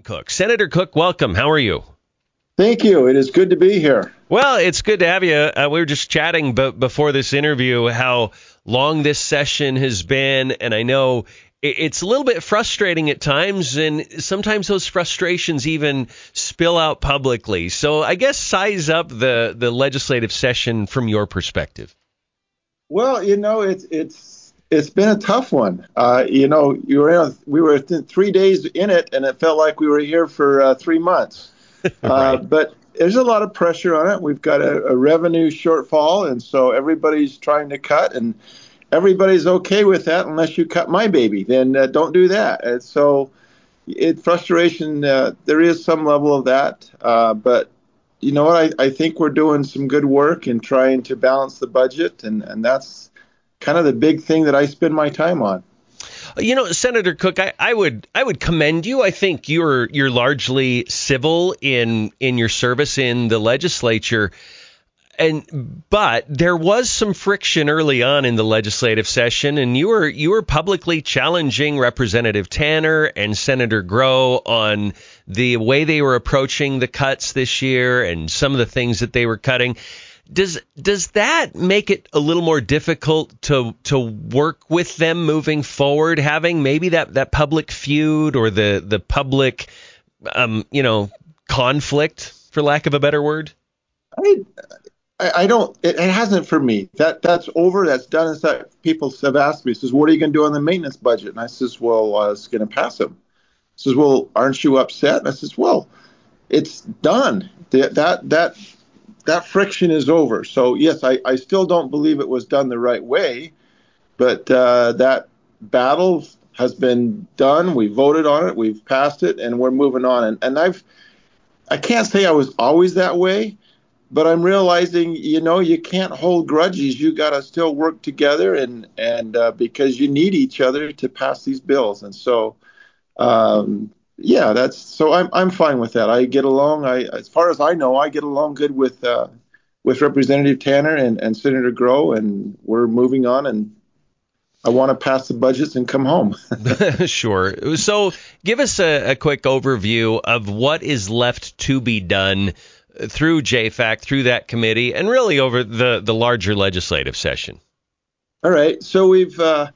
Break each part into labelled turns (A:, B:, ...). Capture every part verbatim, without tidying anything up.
A: Cook. Senator Cook, welcome. How are you?
B: Thank you. It is good to be here.
A: Well, it's good to have you. Uh, we were just chatting b- before this interview how long this session has been, and I know it- it's a little bit frustrating at times, and sometimes those frustrations even spill out publicly. So I guess size up the, the legislative session from your perspective.
B: Well, you know, it's it's it's been a tough one. Uh, you know, you were in a, we were th- three days in it, and it felt like we were here for uh, three months. Uh,
A: Right.
B: but there's a lot of pressure on it. We've got a, a revenue shortfall, and so everybody's trying to cut, and everybody's okay with that unless you cut my baby. Then uh, don't do that. And so, it frustration. Uh, there is some level of that, uh, but you know what? I, I think we're doing some good work in trying to balance the budget, and, and that's kind of the big thing that I spend my time on.
A: You know, Senator Cook, I, I would I would commend you. I think you're you're largely civil in in your service in the legislature. And but there was some friction early on in the legislative session, and you were you were publicly challenging Representative Tanner and Senator Grow on the way they were approaching the cuts this year and some of the things that they were cutting. Does does that make it a little more difficult to to work with them moving forward, having maybe that, that public feud or the the public um you know conflict, for lack of a better word?
B: I, I, I don't. It, it hasn't for me. That that's over. That's done. It's that people have asked me. Says, what are you going to do on the maintenance budget? And I says, well, I was going to pass them. Says, well, aren't you upset? And I says, well, it's done. That that that that friction is over. So yes, I, I still don't believe it was done the right way, but uh, that battle has been done. We voted on it, we've passed it, and we're moving on. And, and I've I can't say I was always that way, but I'm realizing, you know, you can't hold grudges. You got to still work together, and and uh, because you need each other to pass these bills. And so, um, yeah, that's so I'm I'm fine with that. I get along. I as far as I know, I get along good with uh, with Representative Tanner and, and Senator Grow, and we're moving on. And I want to pass the budgets and come home.
A: Sure. So give us a, a quick overview of what is left to be done through J FAC, through that committee, and really over the, the larger legislative session.
B: All right. So we've uh,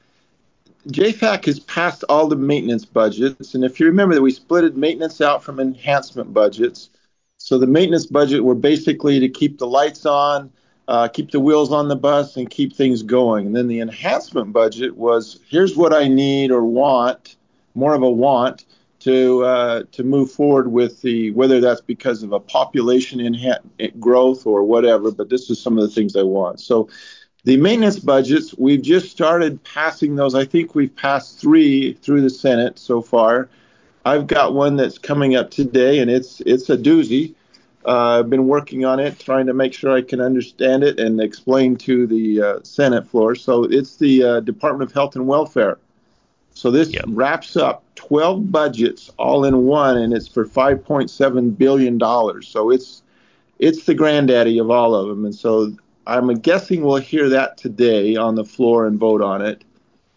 B: J FAC has passed all the maintenance budgets, and if you remember that we splitted maintenance out from enhancement budgets. So the maintenance budget were basically to keep the lights on, uh, keep the wheels on the bus, and keep things going. And then the enhancement budget was, here's what I need or want, more of a want to uh, to move forward with the, whether that's because of a population inha- growth or whatever. But this is some of the things I want. So the maintenance budgets, we've just started passing those. I think we've passed three through the Senate so far. I've got one that's coming up today, and it's it's a doozy. Uh, I've been working on it, trying to make sure I can understand it and explain to the uh, Senate floor. So it's the uh, Department of Health and Welfare. So this
A: Yep.
B: wraps up twelve budgets all in one, and it's for five point seven billion dollars. So it's it's the granddaddy of all of them. And so I'm guessing we'll hear that today on the floor and vote on it.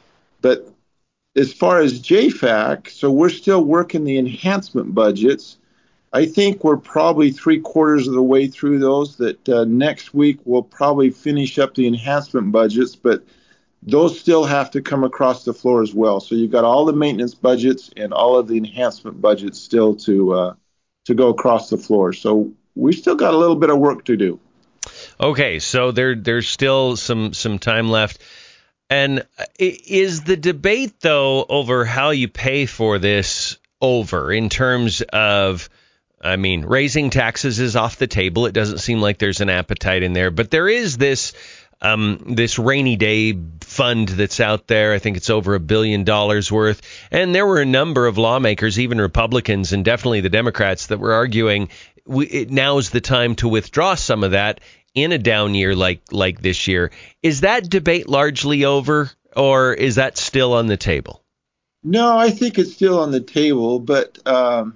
B: But as far as J FAC, so we're still working the enhancement budgets. I think we're probably three quarters of the way through those, that uh, next week we'll probably finish up the enhancement budgets, but those still have to come across the floor as well. So you've got all the maintenance budgets and all of the enhancement budgets still to uh, to go across the floor. So we still got a little bit of work to do.
A: Okay, so there there's still some some time left. And is the debate, though, over how you pay for this over in terms of, I mean, raising taxes is off the table. It doesn't seem like there's an appetite in there. But there is this um, this rainy day fund that's out there. I think it's over a billion dollars worth. And there were a number of lawmakers, even Republicans and definitely the Democrats, that were arguing we, it, now's the time to withdraw some of that in a down year like like this year. Is that debate largely over, or is that still on the table?
B: No, I think it's still on the table, but um,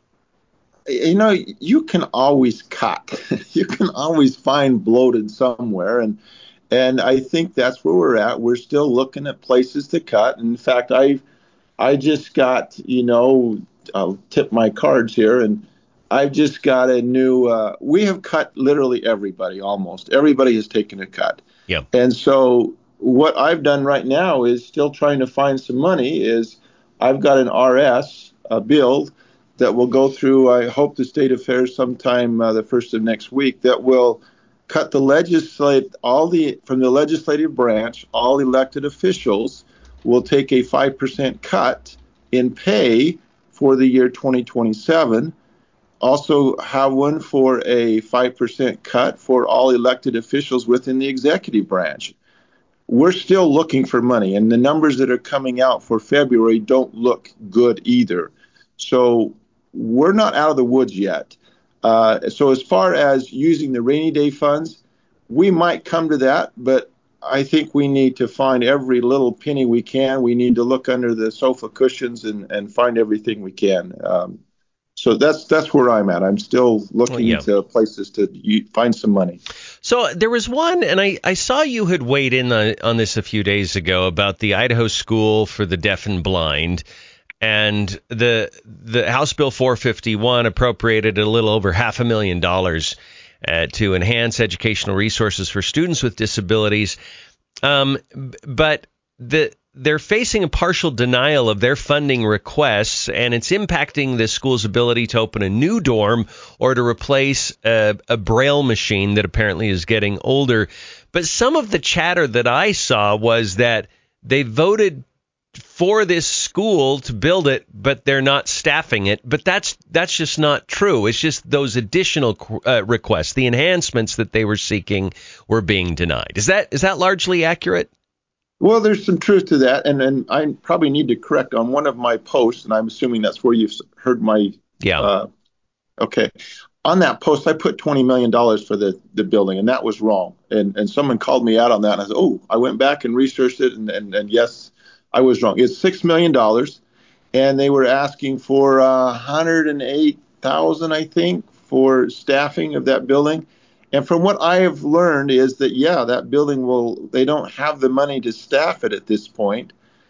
B: you know, you can always cut. You can always find bloated somewhere, and and I think that's where we're at. We're still looking at places to cut. In fact, I I just got, you know, I'll tip my cards here, and I've just got a new. Uh, we have cut literally everybody. Almost everybody has taken a cut.
A: Yeah.
B: And so what I've done right now is still trying to find some money. Is I've got an R S a bill that will go through. I hope the state affairs sometime uh, the first of next week that will cut the legislate all the from the legislative branch. All elected officials will take a five percent cut in pay for the year twenty twenty-seven. Also have one for a five percent cut for all elected officials within the executive branch. We're still looking for money, and the numbers that are coming out for February don't look good either. So we're not out of the woods yet. Uh, so as far as using the rainy day funds, we might come to that, but I think we need to find every little penny we can. We need to look under the sofa cushions and, and find everything we can. Um, So that's that's where I'm at. I'm still looking
A: yeah.
B: to places to u- find some money.
A: So there was one, and I, I saw you had weighed in on, on this a few days ago about the Idaho School for the Deaf and Blind, and the the House Bill four fifty-one appropriated a little over half a million dollars uh, to enhance educational resources for students with disabilities. Um, but the they're facing a partial denial of their funding requests, and it's impacting the school's ability to open a new dorm or to replace a, a Braille machine that apparently is getting older. But some of the chatter that I saw was that they voted for this school to build it, but they're not staffing it. But that's that's just not true. It's just those additional uh, requests, the enhancements that they were seeking, were being denied. Is that is that largely accurate?
B: Well, there's some truth to that, and, and I probably need to correct on one of my posts, and I'm assuming that's where you've heard my.
A: Yeah.
B: Uh, okay. On that post, I put twenty million dollars for the, the building, and that was wrong. And and someone called me out on that, and I said, oh, I went back and researched it, and, and, and yes, I was wrong. It's six million dollars, and they were asking for uh, one hundred eight thousand dollars, I think, for staffing of that building. And from what I have learned is that, yeah, that building will, they don't have the money to staff it at this point.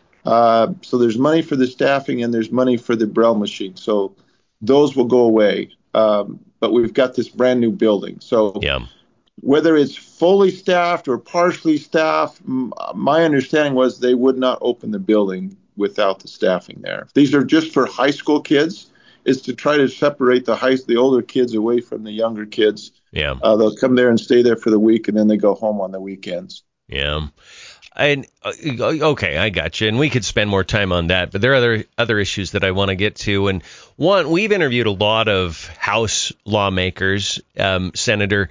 B: Uh, so there's money for the staffing and there's money for the Braille machine. So those will go away. Um, but we've got this brand new building. So
A: yeah.
B: Whether it's fully staffed or partially staffed, my understanding was they would not open the building without the staffing there. These are just for high school kids. Is to try to separate the high, the older kids away from the younger kids.
A: Yeah.
B: Uh, they'll come there and stay there for the week, and then they go home on the weekends.
A: Yeah. And uh, okay, I got you. And we could spend more time on that, but there are other other issues that I want to get to. And one, we've interviewed a lot of House lawmakers, um, Senator,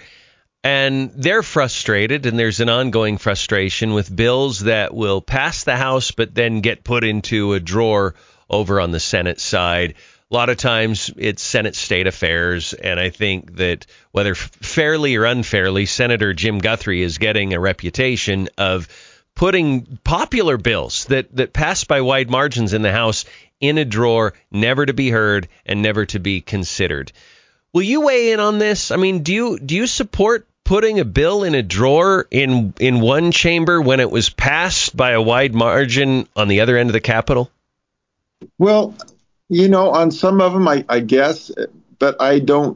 A: and they're frustrated, and there's an ongoing frustration with bills that will pass the House but then get put into a drawer over on the Senate side. A lot of times it's Senate State Affairs, and I think that whether fairly or unfairly, Senator Jim Guthrie is getting a reputation of putting popular bills that, that pass by wide margins in the House in a drawer, never to be heard and never to be considered. Will you weigh in on this? I mean, do you do you support putting a bill in a drawer in in one chamber when it was passed by a wide margin on the other end of the Capitol?
B: Well, you know, on some of them, I, I guess, but I don't.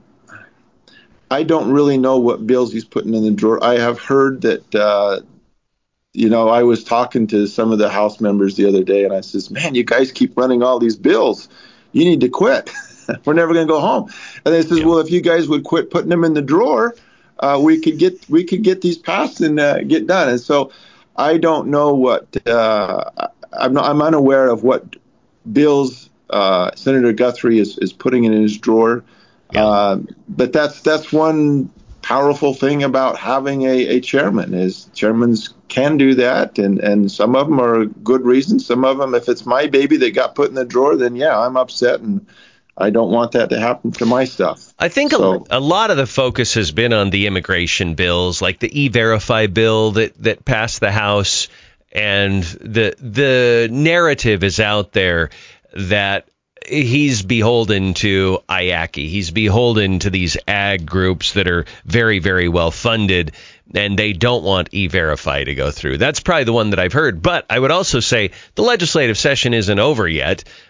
B: I don't really know what bills he's putting in the drawer. I have heard that, uh, you know, I was talking to some of the House members the other day, and I says, "Man, you guys keep running all these bills. You need to quit. We're never going to go home." And they says, yeah. "Well, if you guys would quit putting them in the drawer, uh, we could get we could get these passed and uh, get done." And so, I don't know what uh, I'm not, I'm unaware of what bills uh, Senator Guthrie is, is putting in his drawer.
A: Yeah.
B: Uh, but that's that's one powerful thing about having a, a chairman is chairmans can do that, and, and some of them are good reasons. Some of them, if it's my baby that got put in the drawer, then yeah, I'm upset and I don't want that to happen to my stuff.
A: I think so, a, a lot of the focus has been on the immigration bills, like the E-Verify bill that, that passed the House, and the the narrative is out there that he's beholden to I A C I. He's beholden to these ag groups that are very, very well funded, and they don't want E-Verify to go through. That's probably the one that I've heard. But I would also say the legislative session isn't over yet.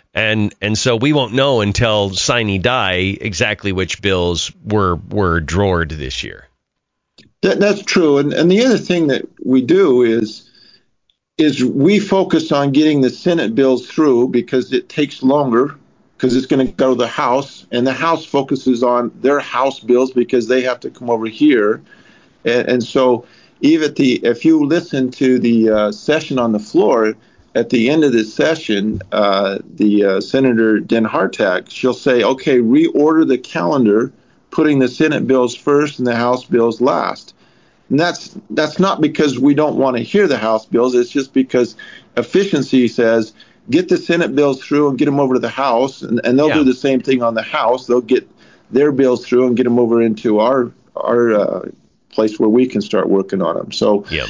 A: And and so we won't know until sine die exactly which bills were were drawered this year.
B: That, that's true. And, and the other thing that we do is is we focus on getting the Senate bills through because it takes longer because it's going to go to the House, and the House focuses on their House bills because they have to come over here. And, and so even the if you listen to the uh, session on the floor, at the end of the session, uh, the uh, Senator Den Hartog, she'll say, okay, reorder the calendar, putting the Senate bills first and the House bills last. And that's that's not because we don't want to hear the House bills. It's just because efficiency says get the Senate bills through and get them over to the House, and, and they'll
A: Yeah.
B: do the same thing on the House. They'll get their bills through and get them over into our our uh, place where we can start working on them. So
A: Yeah.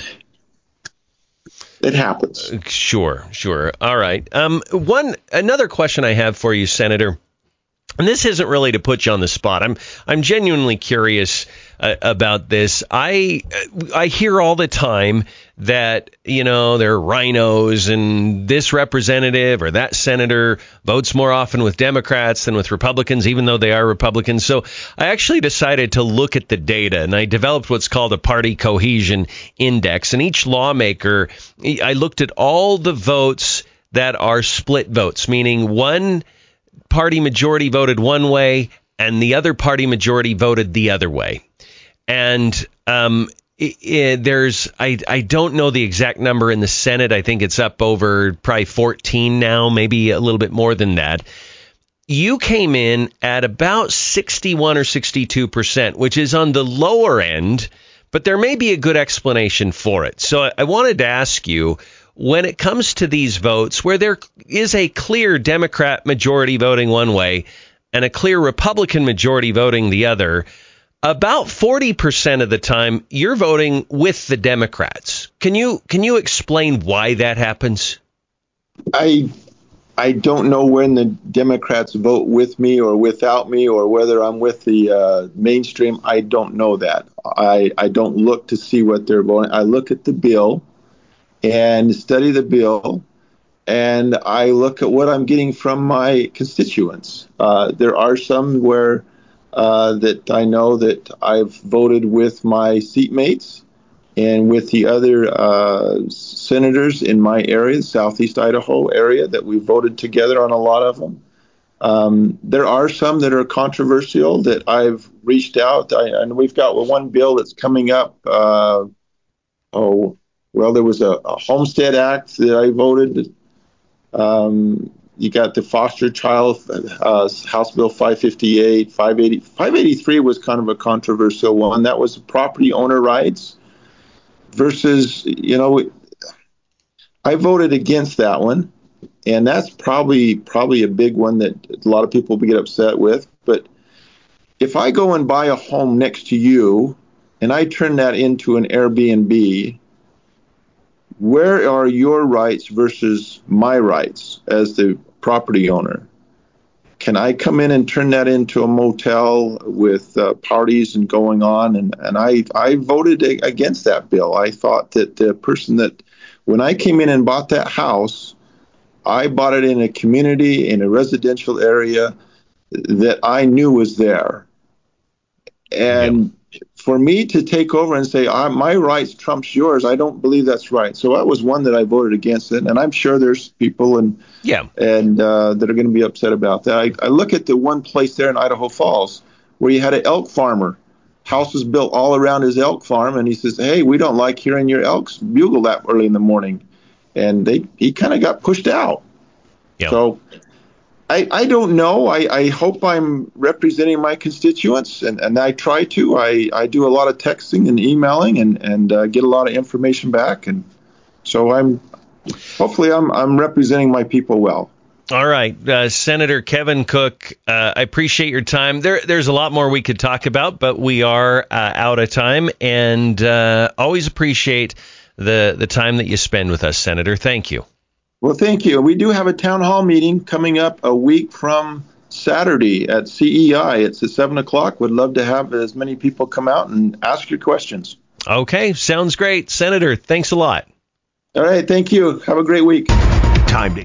B: it happens.
A: Sure, sure. All right. Um, one another question I have for you, Senator, and this isn't really to put you on the spot. I'm I'm genuinely curious uh, about this. I I hear all the time that, you know, there are rhinos and this representative or that senator votes more often with Democrats than with Republicans, even though they are Republicans. So I actually decided to look at the data, and I developed what's called a party cohesion index. And each lawmaker, I looked at all the votes that are split votes, meaning one party majority voted one way and the other party majority voted the other way. And um, it, it, there's I, I don't know the exact number in the Senate. I think it's up over probably fourteen now, maybe a little bit more than that. You came in at about sixty-one or sixty-two percent, which is on the lower end, but there may be a good explanation for it. So I, I wanted to ask you, when it comes to these votes, where there is a clear Democrat majority voting one way and a clear Republican majority voting the other, about forty percent of the time you're voting with the Democrats. Can you can you explain why that happens?
B: I I don't know when the Democrats vote with me or without me, or whether I'm with the uh, mainstream. I don't know that. I, I don't look to see what they're voting. I look at the bill and study the bill, and I look at what I'm getting from my constituents. Uh, there are some where uh, that I know that I've voted with my seatmates and with the other uh, senators in my area, Southeast Idaho area, that we voted together on a lot of them. Um, there are some that are controversial that I've reached out, I, and we've got one bill that's coming up. Uh, oh, well, there was a, a Homestead Act that I voted. Um, you got the foster child, uh, House Bill five fifty-eight, five eighty, five eighty-three was kind of a controversial one. That was property owner rights versus, you know, I voted against that one. And that's probably probably a big one that a lot of people will get upset with. But if I go and buy a home next to you and I turn that into an Airbnb, where are your rights versus my rights as the property owner? Can I come in and turn that into a motel with uh, parties and going on? And, and I, I voted against that bill. I thought that the person that, when I came in and bought that house, I bought it in a community, in a residential area that I knew was there. And yep. For me to take over and say, I, my rights trumps yours, I don't believe that's right. So that was one that I voted against it. And I'm sure there's people and
A: yeah.
B: and uh, that are going to be upset about that. I, I look at the one place there in Idaho Falls where you had an elk farmer. House was built all around his elk farm. And he says, hey, we don't like hearing your elks bugle that early in the morning. And they he kind of got pushed out.
A: Yeah.
B: So I, I don't know. I, I hope I'm representing my constituents, and, and I try to. I, I do a lot of texting and emailing and, and uh, get a lot of information back. And so I'm hopefully I'm I'm representing my people well.
A: All right. Uh, Senator Kevin Cook, uh, I appreciate your time. There, There's a lot more we could talk about, but we are uh, out of time, and uh, always appreciate the, the time that you spend with us, Senator. Thank you.
B: Well, thank you. We do have a town hall meeting coming up a week from Saturday at C E I. It's at seven o'clock. Would love to have as many people come out and ask your questions.
A: Okay. Sounds great. Senator, thanks a lot.
B: All right. Thank you. Have a great week.
C: Time to